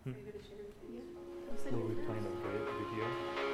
Are you going to share with me? Yeah. Will we play a video?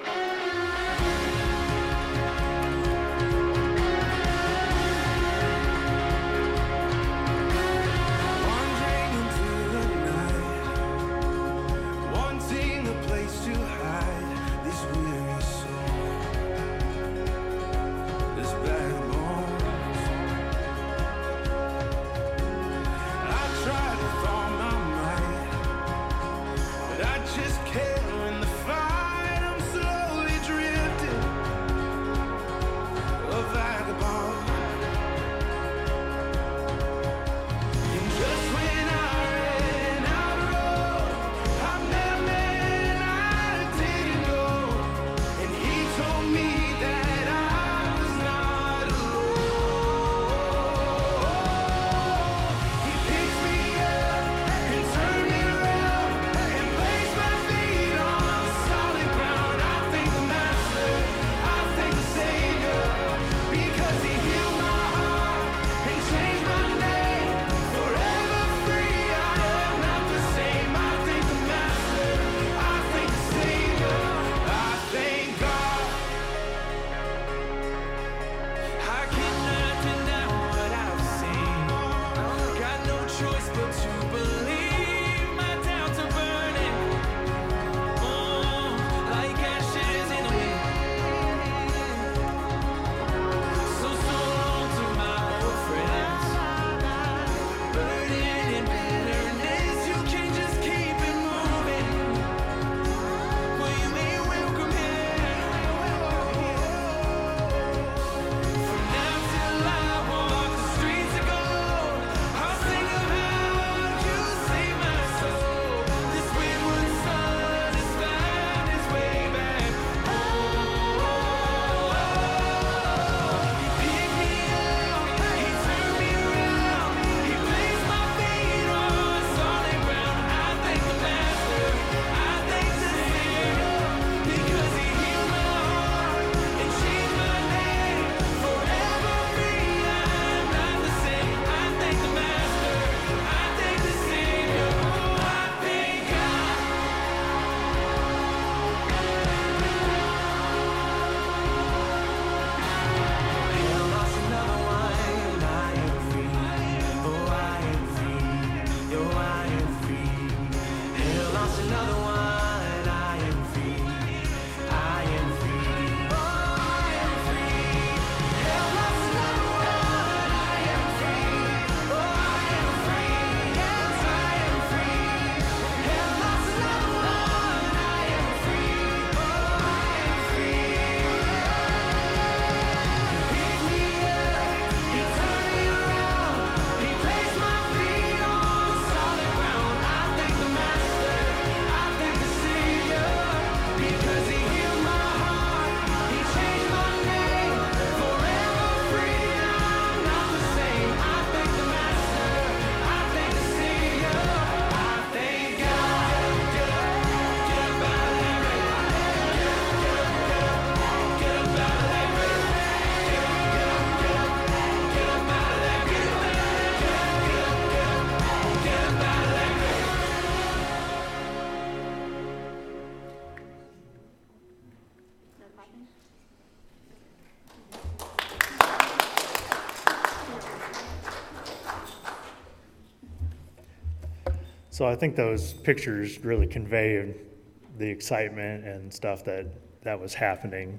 So I think those pictures really convey the excitement and stuff that was happening.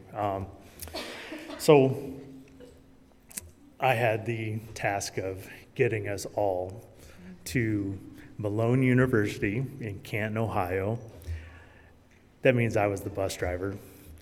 So I had the task of getting us all to Malone University in Canton, Ohio. That means I was the bus driver.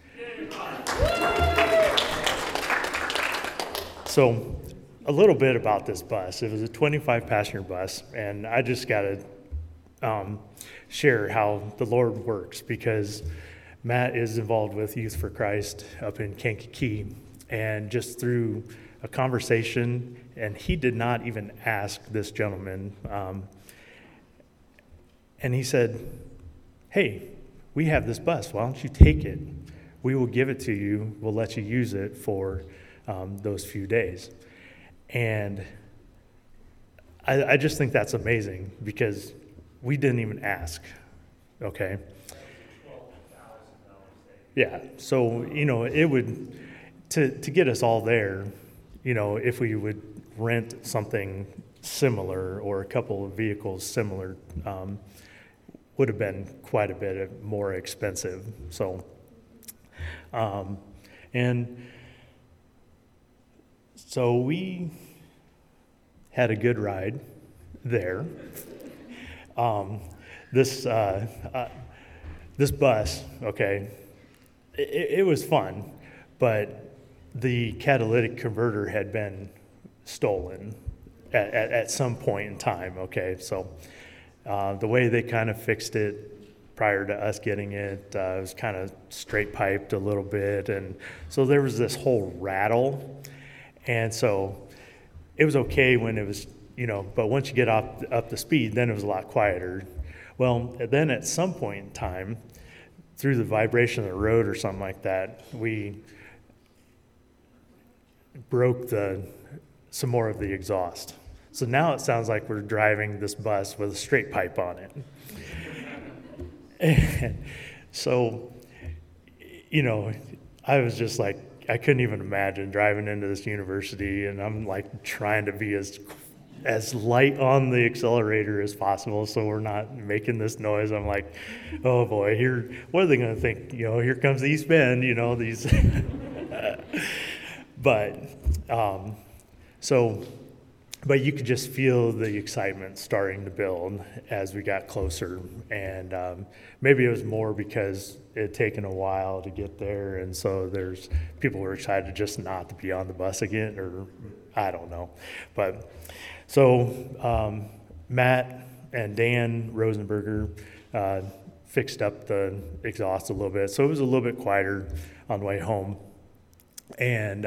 So a little bit about this bus. It was a 25-passenger bus, and I just got to share how the Lord works, because Matt is involved with Youth for Christ up in Kankakee, and just through a conversation, and he did not even ask this gentleman, and he said, "Hey, we have this bus, why don't you take it? We will give it to you, we'll let you use it for those few days." And I just think that's amazing, because we didn't even ask. okay? Yeah, so, it would, to get us all there, if we would rent something similar or a couple of vehicles similar, would have been quite a bit more expensive. So, and so we had a good ride there. This bus, okay, it was fun, but the catalytic converter had been stolen at some point in time, okay? So the way they kind of fixed it prior to us getting it, it was kind of straight piped a little bit, and so there was this whole rattle, and so it was okay when it was, but once you get up the speed, then it was a lot quieter. Well, then at some point in time, through the vibration of the road or something like that, we broke some more of the exhaust. So now it sounds like we're driving this bus with a straight pipe on it. And so, I was just like, I couldn't even imagine driving into this university, and I'm like trying to be as light on the accelerator as possible so we're not making this noise. I'm like, oh boy, what are they going to think? Here comes the East Bend, these. But you could just feel the excitement starting to build as we got closer. And maybe it was more because it had taken a while to get there, and so there's people were excited just not to be on the bus again, or I don't know. But so Matt and Dan Rosenberger fixed up the exhaust a little bit, so it was a little bit quieter on the way home. And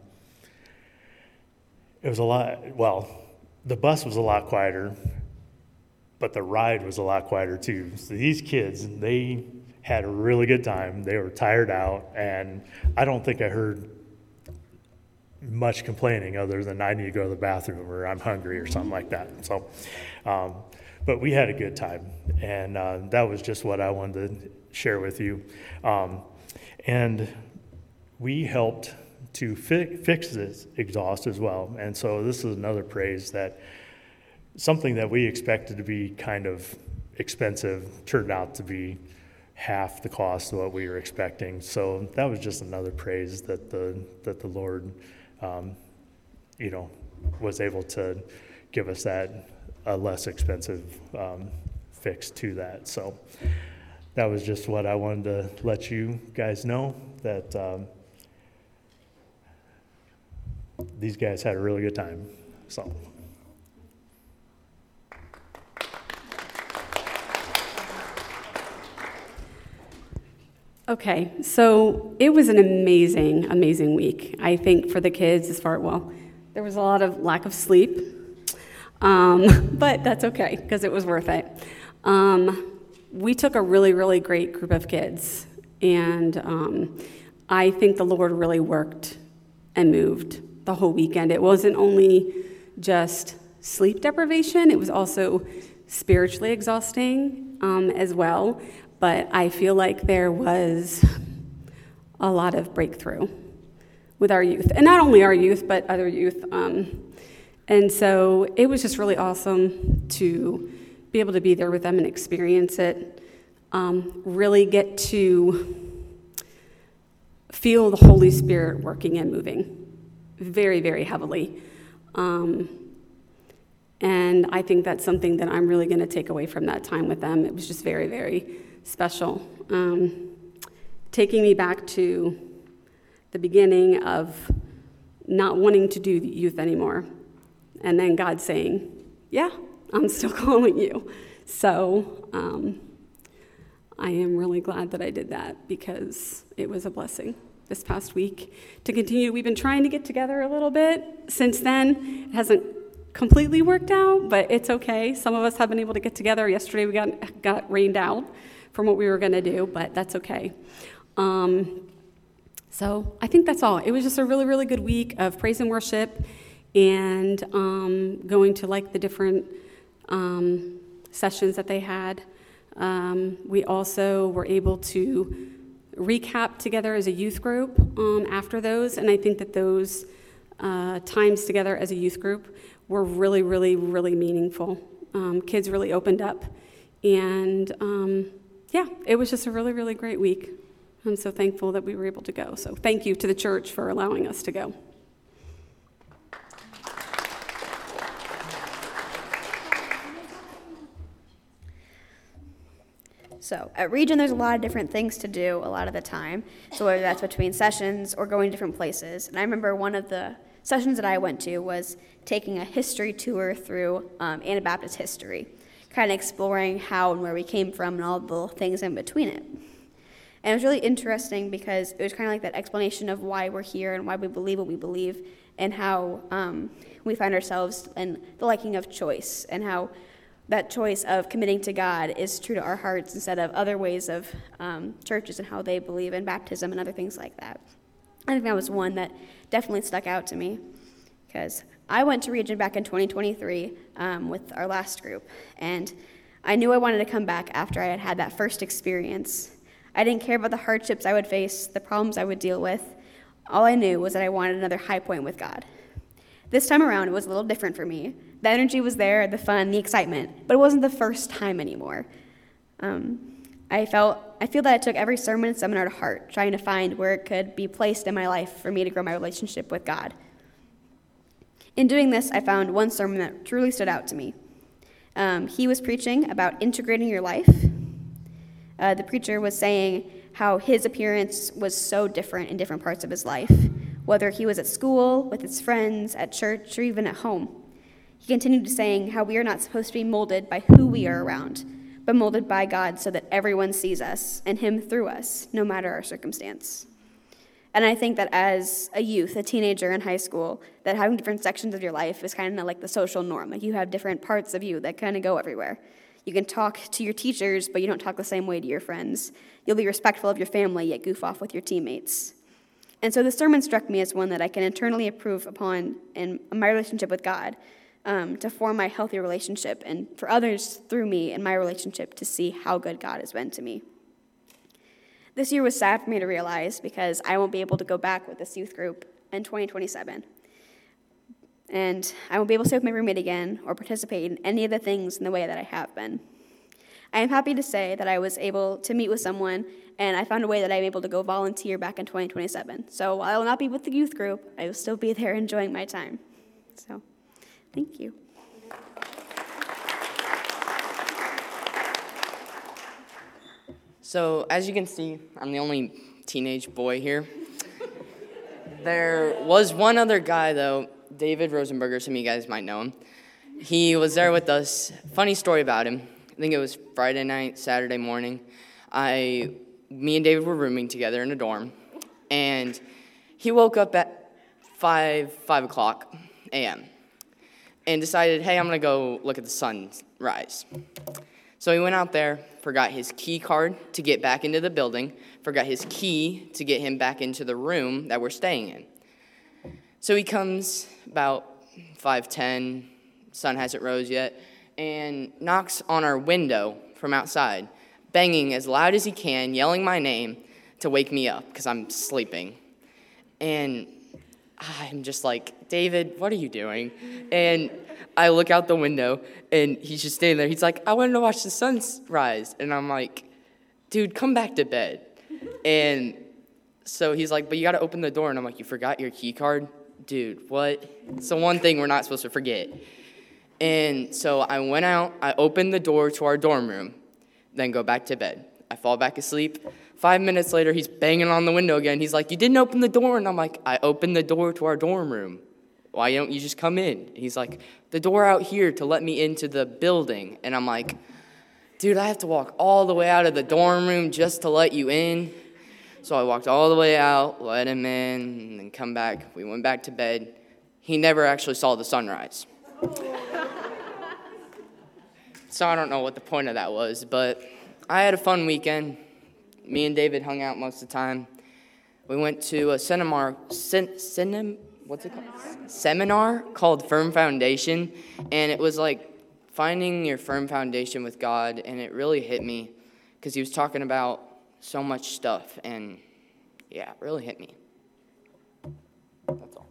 it was the bus was a lot quieter, but the ride was a lot quieter too. So these kids, they had a really good time. They were tired out, and I don't think I heard much complaining other than I need to go to the bathroom or I'm hungry or something like that. So, but we had a good time, and that was just what I wanted to share with you. And we helped to fix this exhaust as well. And so this is another praise that something that we expected to be kind of expensive turned out to be half the cost of what we were expecting. So that was just another praise that the Lord, was able to give us a less expensive fix to that. So that was just what I wanted to let you guys know, that these guys had a really good time. So. Okay, so it was an amazing, amazing week. I think for the kids, there was a lot of lack of sleep, but that's okay because it was worth it. We took a really, really great group of kids, and I think the Lord really worked and moved the whole weekend. It wasn't only just sleep deprivation, it was also spiritually exhausting as well. But I feel like there was a lot of breakthrough with our youth. And not only our youth, but other youth. And so it was just really awesome to be able to be there with them and experience it. Really get to feel the Holy Spirit working and moving very, very heavily. And I think that's something that I'm really going to take away from that time with them. It was just very, very special. Taking me back to the beginning of not wanting to do youth anymore. And then God saying, yeah, I'm still calling you. So I am really glad that I did that because it was a blessing this past week to continue. We've been trying to get together a little bit since then. It hasn't completely worked out, but it's okay. Some of us have been able to get together. Yesterday we got rained out from what we were going to do, but that's okay. So I think that's all. It was just a really, really good week of praise and worship and going to the different sessions that they had. We also were able to recap together as a youth group after those, and I think that those times together as a youth group were really, really, really meaningful. Kids really opened up, and it was just a really, really great week. I'm so thankful that we were able to go. So thank you to the church for allowing us to go. So at Region, there's a lot of different things to do a lot of the time. So whether that's between sessions or going to different places. And I remember one of the sessions that I went to was taking a history tour through Anabaptist history, kind of exploring how and where we came from and all the little things in between it. And it was really interesting because it was kind of like that explanation of why we're here and why we believe what we believe and how we find ourselves in the liking of choice and how that choice of committing to God is true to our hearts instead of other ways of churches and how they believe in baptism and other things like that. I think that was one that definitely stuck out to me because I went to Region back in 2023 with our last group, and I knew I wanted to come back after I had had that first experience. I didn't care about the hardships I would face, the problems I would deal with. All I knew was that I wanted another high point with God. This time around, it was a little different for me. The energy was there, the fun, the excitement, but it wasn't the first time anymore. I feel that I took every sermon and seminar to heart, trying to find where it could be placed in my life for me to grow my relationship with God. In doing this, I found one sermon that truly stood out to me. He was preaching about integrating your life. The preacher was saying how his appearance was so different in different parts of his life, whether he was at school, with his friends, at church, or even at home. He continued to saying how we are not supposed to be molded by who we are around, but molded by God so that everyone sees us and him through us, no matter our circumstance. And I think that as a youth, a teenager in high school, that having different sections of your life is kind of like the social norm. Like you have different parts of you that kind of go everywhere. You can talk to your teachers, but you don't talk the same way to your friends. You'll be respectful of your family, yet goof off with your teammates. And so the sermon struck me as one that I can internally improve upon in my relationship with God, to form my healthy relationship, and for others through me in my relationship to see how good God has been to me. This year was sad for me to realize because I won't be able to go back with this youth group in 2027. And I won't be able to stay with my roommate again or participate in any of the things in the way that I have been. I am happy to say that I was able to meet with someone, and I found a way that I'm able to go volunteer back in 2027. So while I will not be with the youth group, I will still be there enjoying my time. So, thank you. So, as you can see, I'm the only teenage boy here. There was one other guy, though, David Rosenberger, some of you guys might know him. He was there with us. Funny story about him. I think it was Friday night, Saturday morning. Me and David were rooming together in a dorm, and he woke up at 5 o'clock a.m. and decided, hey, I'm going to go look at the sunrise. So he went out there, forgot his key card to get back into the building, forgot his key to get him back into the room that we're staying in. So he comes about 5:10, sun hasn't rose yet, and knocks on our window from outside, banging as loud as he can, yelling my name to wake me up because I'm sleeping. And I'm just like, David, what are you doing? And I look out the window, and he's just standing there. He's like, I wanted to watch the sunrise. And I'm like, dude, come back to bed. And so he's like, but you got to open the door. And I'm like, you forgot your key card? Dude, what? It's the one thing we're not supposed to forget. And so I went out, I opened the door to our dorm room, then go back to bed. I fall back asleep. 5 minutes later, he's banging on the window again. He's like, you didn't open the door. And I'm like, I opened the door to our dorm room. Why don't you just come in? And he's like, the door out here to let me into the building. And I'm like, dude, I have to walk all the way out of the dorm room just to let you in. So I walked all the way out, let him in, and then come back. We went back to bed. He never actually saw the sunrise. So I don't know what the point of that was, but I had a fun weekend. Me and David hung out most of the time. We went to a seminar called Firm Foundation, and it was like finding your firm foundation with God, and it really hit me because he was talking about so much stuff, and yeah, it really hit me. That's all.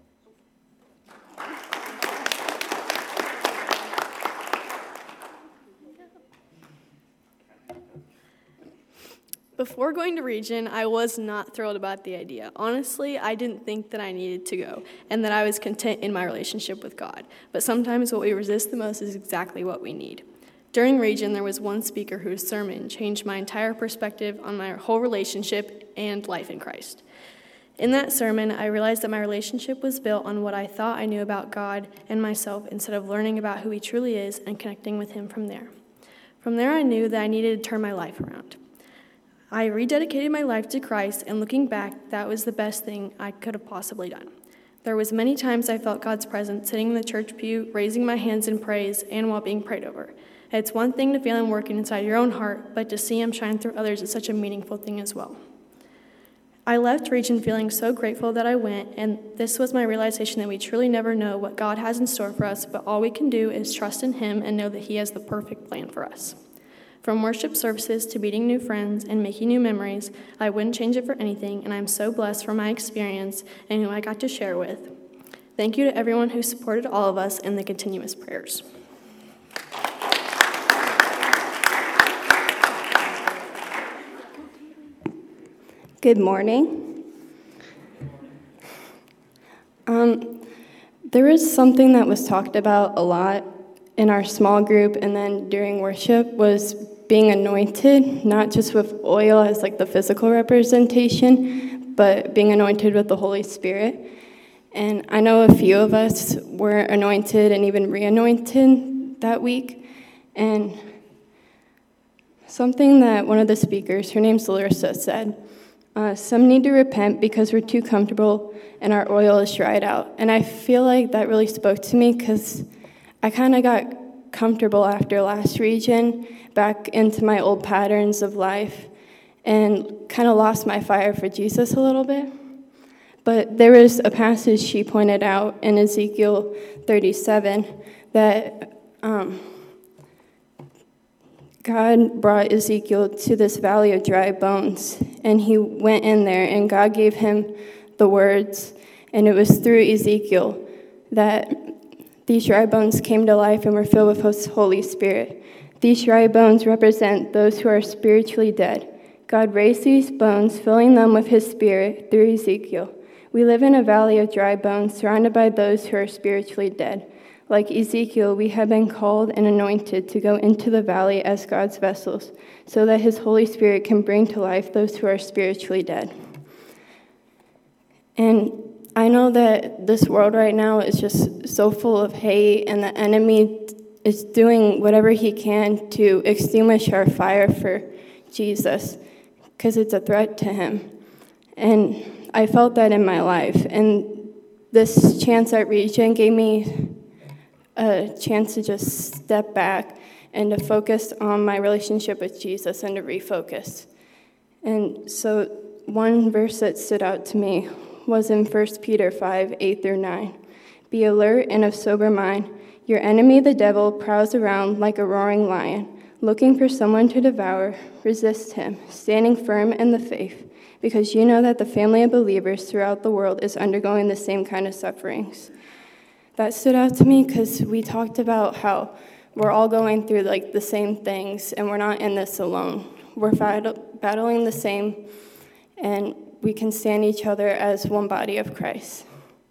Before going to Region, I was not thrilled about the idea. Honestly, I didn't think that I needed to go and that I was content in my relationship with God. But sometimes what we resist the most is exactly what we need. During Region, there was one speaker whose sermon changed my entire perspective on my whole relationship and life in Christ. In that sermon, I realized that my relationship was built on what I thought I knew about God and myself instead of learning about who He truly is and connecting with Him from there. From there, I knew that I needed to turn my life around. I rededicated my life to Christ, and looking back, that was the best thing I could have possibly done. There was many times I felt God's presence sitting in the church pew, raising my hands in praise, and while being prayed over. It's one thing to feel Him working inside your own heart, but to see Him shine through others is such a meaningful thing as well. I left Region feeling so grateful that I went, and this was my realization that we truly never know what God has in store for us, but all we can do is trust in Him and know that He has the perfect plan for us. From worship services to meeting new friends and making new memories, I wouldn't change it for anything, and I'm so blessed for my experience and who I got to share with. Thank you to everyone who supported all of us in the continuous prayers. Good morning. There was something that was talked about a lot in our small group and then during worship was being anointed, not just with oil as like the physical representation, but being anointed with the Holy Spirit. And I know a few of us were anointed and even re-anointed that week. And something that one of the speakers, her name's Larissa, said, some need to repent because we're too comfortable and our oil is dried out. And I feel like that really spoke to me because I kind of got comfortable after last Region, back into my old patterns of life, and kind of lost my fire for Jesus a little bit. But there was a passage she pointed out in Ezekiel 37 that God brought Ezekiel to this valley of dry bones, and he went in there, and God gave him the words, and it was through Ezekiel that these dry bones came to life and were filled with His Holy Spirit. These dry bones represent those who are spiritually dead. God raised these bones, filling them with His Spirit through Ezekiel. We live in a valley of dry bones, surrounded by those who are spiritually dead. Like Ezekiel, we have been called and anointed to go into the valley as God's vessels, so that His Holy Spirit can bring to life those who are spiritually dead. And I know that this world right now is just so full of hate, and the enemy is doing whatever he can to extinguish our fire for Jesus, because it's a threat to Him. And I felt that in my life, and this chance at Region gave me a chance to just step back and to focus on my relationship with Jesus and to refocus. And so one verse that stood out to me was in 1 Peter 5:8-9. Be alert and of sober mind. Your enemy, the devil, prowls around like a roaring lion, looking for someone to devour. Resist him, standing firm in the faith, because you know that the family of believers throughout the world is undergoing the same kind of sufferings. That stood out to me because we talked about how we're all going through like the same things, and we're not in this alone. We're battling the same, and we can stand each other as one body of Christ.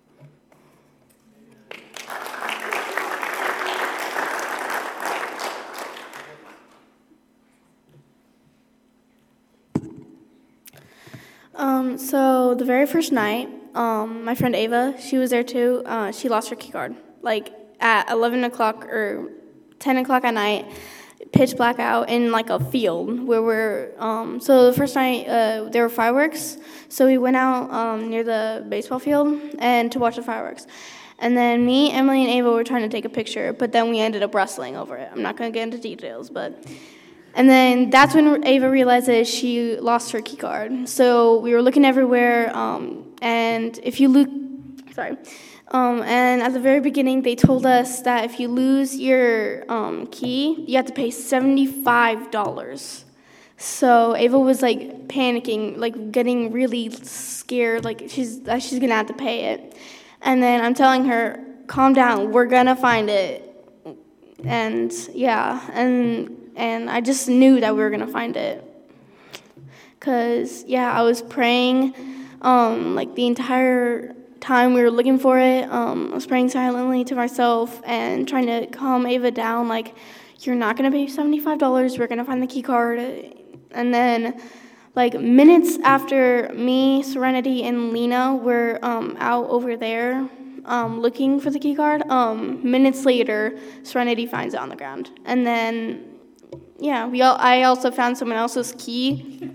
So the very first night, my friend Ava, she was there too. She lost her key card, like at 11 o'clock or 10 o'clock at night, pitch black out in like a field where so the first night there were fireworks. So we went out near the baseball field and to watch the fireworks. And then me, Emily, and Ava were trying to take a picture, but then we ended up wrestling over it. I'm not going to get into details, but... And then that's when Ava realized that she lost her key card. So we were looking everywhere, and if you look Sorry. And at the very beginning, they told us that if you lose your key, you have to pay $75. So Ava was like panicking, like getting really scared, like she's gonna have to pay it. And then I'm telling her, calm down, we're gonna find it. And yeah, and I just knew that we were gonna find it. Cause yeah, I was praying, like the entire time we were looking for it. I was praying silently to myself and trying to calm Ava down, like, you're not gonna pay $75, we're gonna find the key card. And then, like, minutes after me, Serenity, and Lena were out over there looking for the key card, minutes later, Serenity finds it on the ground. And then, yeah, I also found someone else's key.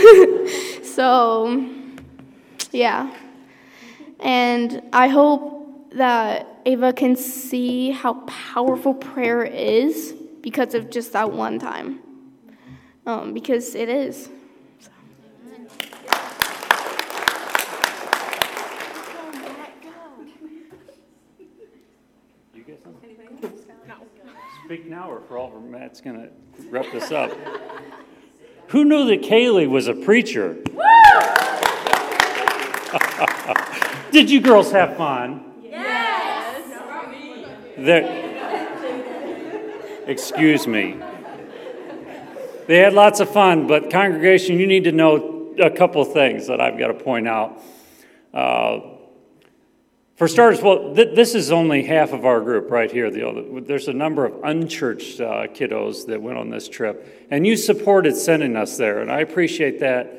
So, yeah. And I hope that Ava can see how powerful prayer is because of just that one time. Because it is. So. You get something? No. Speak now, or for all of Matt's going to wrap this up. Who knew that Kaylee was a preacher? Did you girls have fun? Yes. Excuse me. They had lots of fun, but congregation, you need to know a couple of things that I've got to point out. For starters, well, this is only half of our group right here. There's a number of unchurched kiddos that went on this trip, and you supported sending us there, and I appreciate that.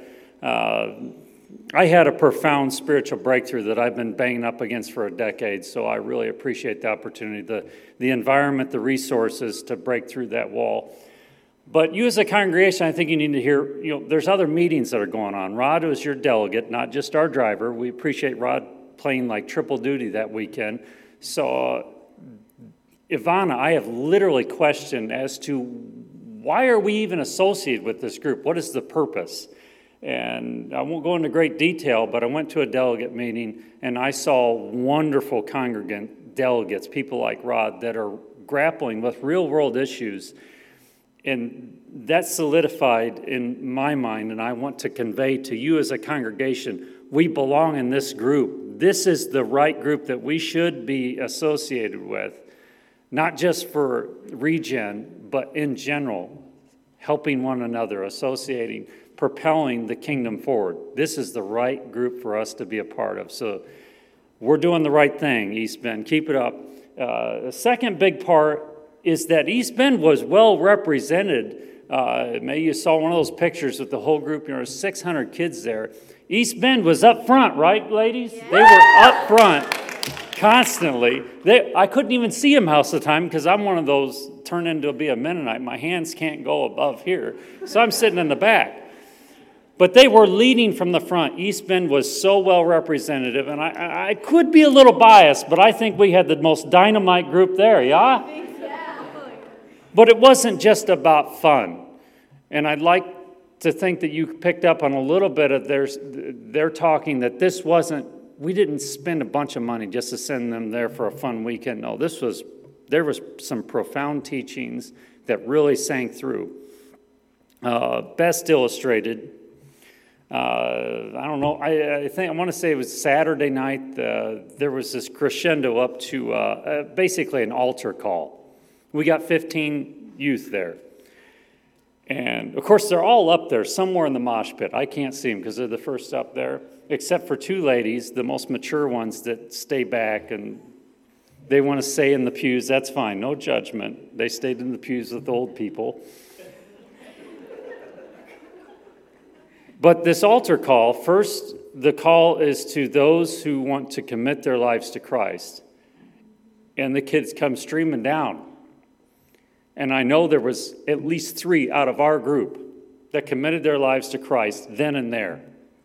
I had a profound spiritual breakthrough that I've been banging up against for a decade, so I really appreciate the opportunity, the environment, the resources to break through that wall. But you as a congregation, I think you need to hear, there's other meetings that are going on. Rod was your delegate, not just our driver. We appreciate Rod playing like triple duty that weekend. So, Ivana, I have literally questioned as to why are we even associated with this group? What is the purpose? And I won't go into great detail, but I went to a delegate meeting and I saw wonderful congregant delegates, people like Rod, that are grappling with real world issues. And that solidified in my mind, and I want to convey to you as a congregation, we belong in this group. This is the right group that we should be associated with, not just for Regen, but in general, helping one another, associating, propelling the kingdom forward. This is the right group for us to be a part of. So we're doing the right thing, East Bend. Keep it up. The second big part is that East Bend was well represented. Maybe you saw one of those pictures with the whole group. There were 600 kids there. East Bend was up front, right, ladies? Yeah. They were up front constantly. I couldn't even see them half the time because I'm one of those turned into be a Mennonite. My hands can't go above here, so I'm sitting in the back. But they were leading from the front. East Bend was so well representative, and I could be a little biased, but I think we had the most dynamite group there, yeah? But it wasn't just about fun. And I'd like to think that you picked up on a little bit of their talking that this wasn't, we didn't spend a bunch of money just to send them there for a fun weekend. No, there was some profound teachings that really sank through. Best illustrated, I don't know, I want to say it was Saturday night, there was this crescendo up to basically an altar call. We got 15 youth there. And, of course, they're all up there somewhere in the mosh pit. I can't see them because they're the first up there, except for two ladies, the most mature ones that stay back, and they want to stay in the pews. That's fine, no judgment. They stayed in the pews with the old people. But this altar call, first, the call is to those who want to commit their lives to Christ. And the kids come streaming down. And I know there was at least 3 out of our group that committed their lives to Christ then and there.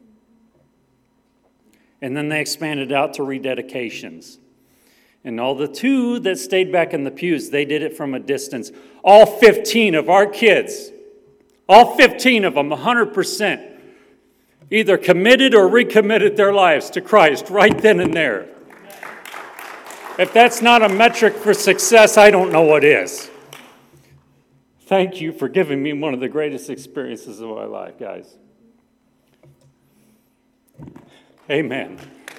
And then they expanded out to rededications. And all the 2 that stayed back in the pews, they did it from a distance. All 15 of our kids, all 15 of them, 100%, either committed or recommitted their lives to Christ right then and there. If that's not a metric for success, I don't know what is. Thank you for giving me one of the greatest experiences of my life, guys. Amen.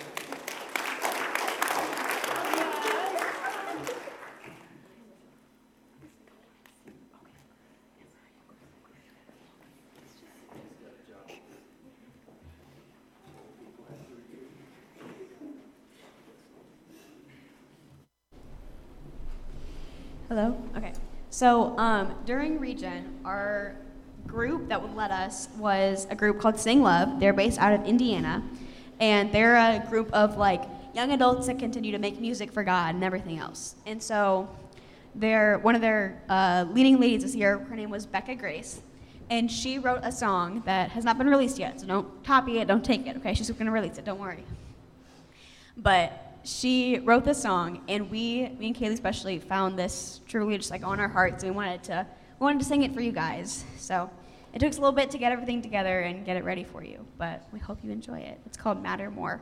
Hello? Okay. So during Region, our group that would let us was a group called Sing Love. They're based out of Indiana. And they're a group of like young adults that continue to make music for God and everything else. And so one of their leading ladies this year, her name was Becca Grace. And she wrote a song that has not been released yet. So don't copy it, don't take it, okay? She's going to release it, don't worry. But she wrote this song, and me and Kaylee especially, found this truly just like on our hearts, and we wanted to sing it for you guys. So it took us a little bit to get everything together and get it ready for you, but we hope you enjoy it. It's called Matter More.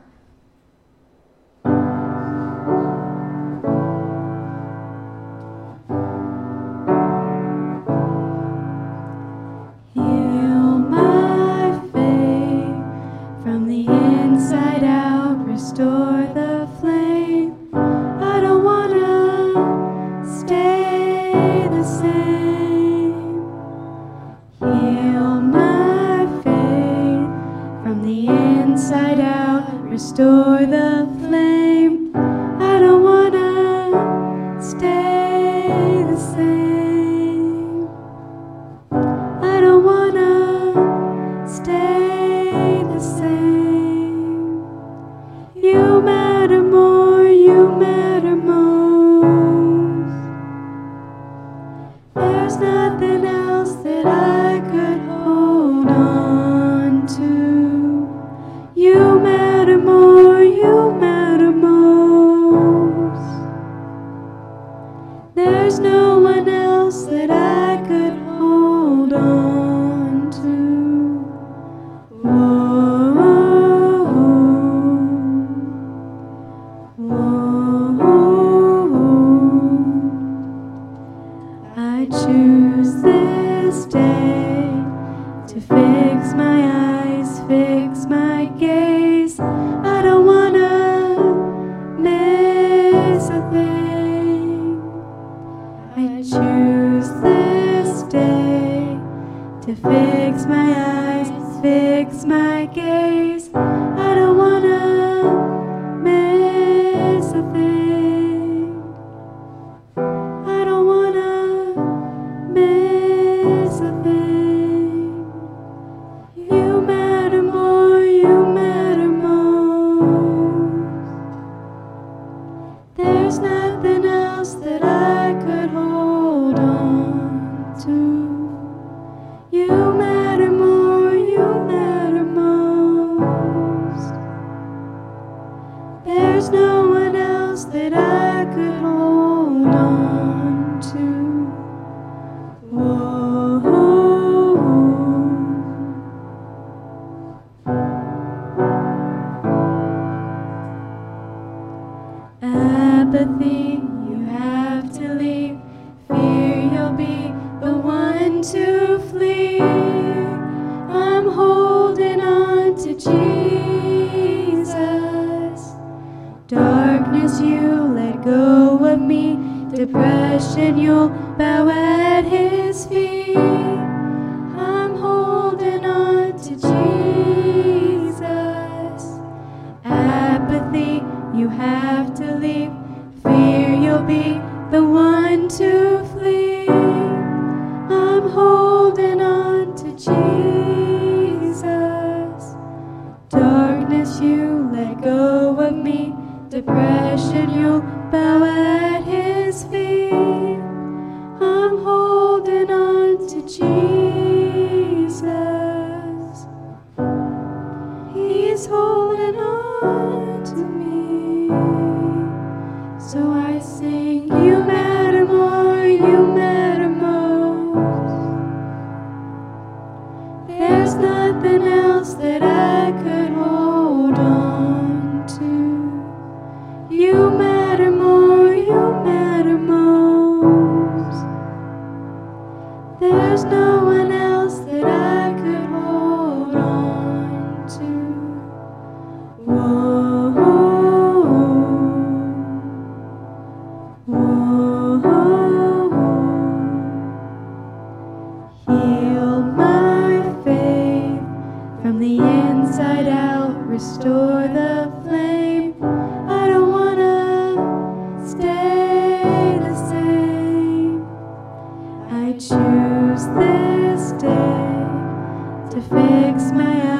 Heal my faith from the inside out, restore the flame. I don't wanna stay the same. Heal my faith from the inside out, restore the flame. I don't wanna stay the same. I don't wanna stay the same. You matter more, you matter most. There's nothing else that I could hold on to. You matter more, you matter most. There's no one else that I could hold on to. Whoa, whoa. I choose this day to fix my eyes, fix my gaze. I don't wanna miss a thing. I choose this day to fix my eyes, fix my gaze. I don't wanna miss a thing. I don't wanna miss a thing. You matter more, you matter most. There's nothing else that I could hold on to. You matter more, you matter most. There's no one else that I could hold on to. Whoa. Apathy, you have to leave. Fear, you'll be the one to flee. I'm holding on to Jesus. Darkness, you let go of me. Depression, you'll bow at his feet. I'm holding on to Jesus. Apathy, you have to leave. Fear, you'll be the one to flee. I'm holding on to Jesus. Darkness, you let go of me. Depression, you'll bow at his feet. I'm holding on to Jesus. He's holding on to me. So I sing, you matter more, you matter most. There's nothing else that I could hold on to. You matter more, restore the flame. I don't wanna stay the same. I choose this day to fix my